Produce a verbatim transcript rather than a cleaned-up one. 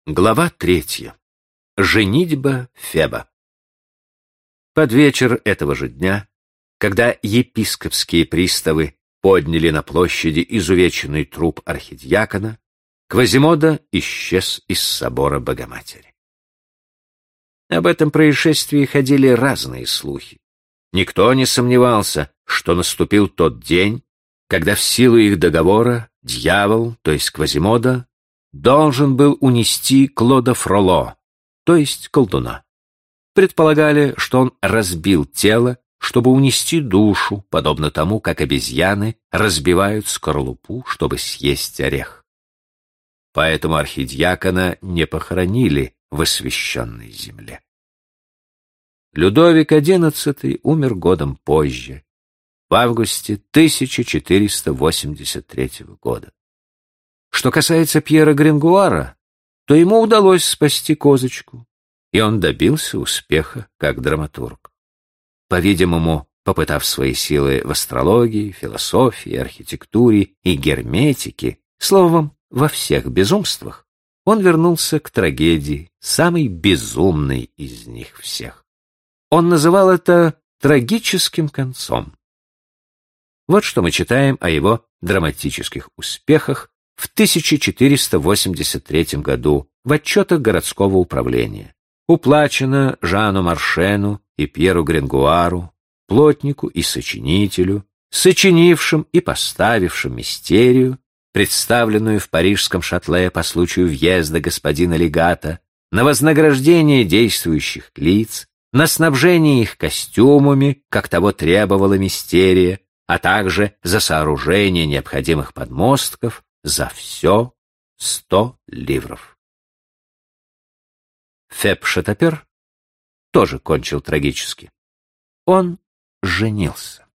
Глава третья. Женитьба Феба. Под вечер этого же дня, когда епископские приставы подняли на площади изувеченный труп архидиакона, Квазимода исчез из собора Богоматери. Об этом происшествии ходили разные слухи. Никто не сомневался, что наступил тот день, когда в силу их договора дьявол, то есть Квазимода, должен был унести Клода Фроло, то есть колдуна. Предполагали, что он разбил тело, чтобы унести душу, подобно тому, как обезьяны разбивают скорлупу, чтобы съесть орех. Поэтому архидиакона не похоронили в освященной земле. Людовик одиннадцатый умер годом позже, в августе тысяча четыреста восемьдесят третьего года. Что касается Пьера Грингуара, то ему удалось спасти козочку, и он добился успеха как драматург. По-видимому, попытав свои силы в астрологии, философии, архитектуре и герметике, словом, во всех безумствах, он вернулся к трагедии, самой безумной из них всех. Он называл это трагическим концом. Вот что мы читаем о его драматических успехах в тысяча четыреста восемьдесят третьем году в отчетах городского управления. Уплачено Жану Маршену и Пьеру Грингуару, плотнику и сочинителю, сочинившим и поставившим мистерию, представленную в парижском шатле по случаю въезда господина легата, на вознаграждение действующих лиц, на снабжение их костюмами, как того требовала мистерия, а также за сооружение необходимых подмостков, за все сто ливров. Феб Шатапер тоже кончил трагически. Он женился.